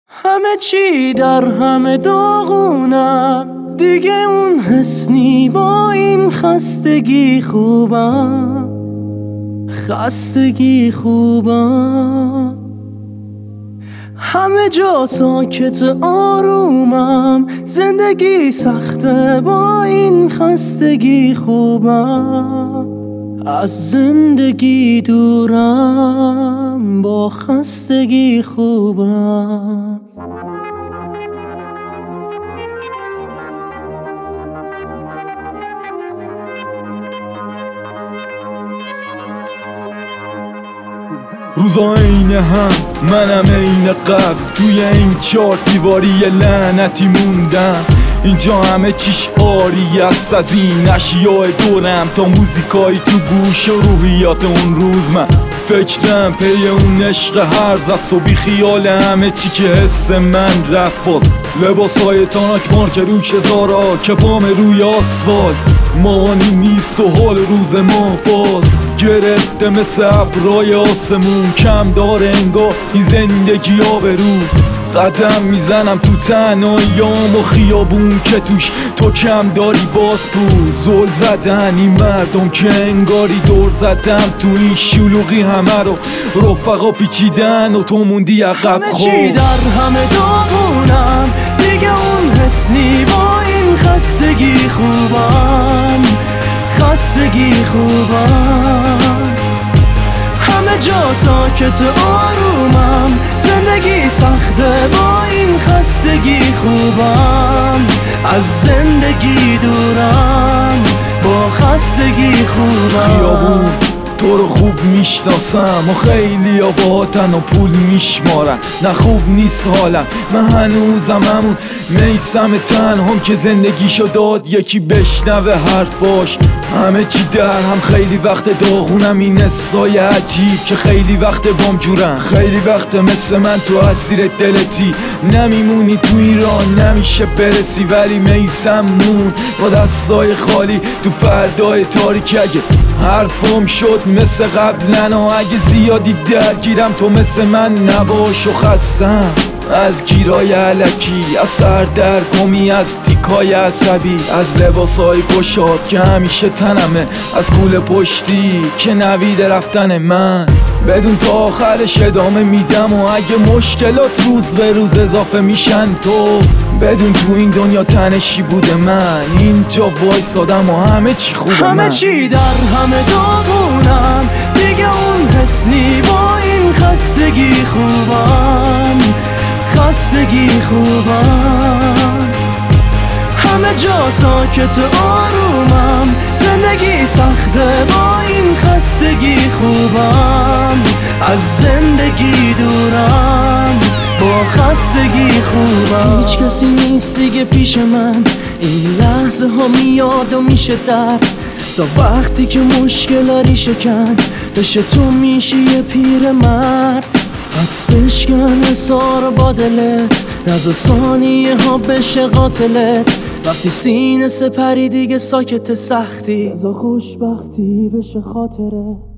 همه چی در همه داغونم، دیگه اون حسنی با این خستگی خوبم، خستگی خوبم. همه جا ساکت آرومم، زندگی سخته با این خستگی خوبم. از زندگی دورم، با خستگی خوبم. روزا عین هم، منم عین قبل، توی این چار دیواری لعنتی موندم. اینجا همه چیش آری است از این اشیاء دورم، تا موزیکایی تو گوش و روحیات اون روز. من فکرم پی اون عشق هرز است و بی خیال همه چی که حس من رفت. باز لباسای تانک مارک روش زارا که پام روی آسفالت، مامانی نیست و حال روز ما باز گرفته مثل ابرای آسمون. کم داره انگار این زندگی آبرو، قدم میزنم تو تنهاییام و خیابون که توش تو کم داری. باز تو زل زدن این مردم که انگاری دور زدم تو این شلوغی، همه رو رفقا پیچیدن و تو موندی عقب. همه چی در همه داغونم، دیگه اون حسنی با این خستگی خوبم، خستگی خوبم. همه جا ساکت آرومم، زندگی سخته با این خستگی خوبم. از زندگی دورم، با خستگی خوبم. خیابون تو رو خوب میشناسم و خیلی با تن و پول میشمارن، نه خوب نیست حالم. من هنوزم همون میسم تنهام که زندگیشو داد یکی بشنوه حرفاش. همه چی در هم، خیلی وقت داغونم این حسای عجیب که خیلی وقت بام جورن. خیلی وقت مثل من تو اسیر دلتی نمیمونی، تو ایران نمیشه برسی، ولی میسم مون با دستای خالی تو فردای تاریکی. اگه حرفم شد مثل قبلن و اگه زیادی درگیرم تو مثل من نباش و خستم از گیرای علکی، از سردرگمی، از تیکای عصبی، از لباسای گشاد که همیشه تنمه، از کوله پشتی که نوید رفتن من. بدون تا آخرش ادامه میدم و اگه مشکلات روز به روز اضافه میشن تو بدون تو این دنیا تنشی بوده من. اینجا وایسادم و همه چی خوبه. همه چی در همه داغونم، دیگه اون حسنی با این خستگی خوبم، خستگی خوبم. همه جا ساکت آرومم، زندگی سخته با این خستگی خوبم. از زندگی دورم، با خستگی خوبم. هیچ کسی نیست دیگه پیش من، این لحظه ها میاد و میشه درد، تا وقتی که مشکل ریشه کند بشه تو میشی یه پیر مرد. پس بشکن حسار با دلت، نذار ثانیه ها بشه قاتلت. وقتی سینه سپری دیگه ساکت سختی، نذار خوشبختی بشه خاطره.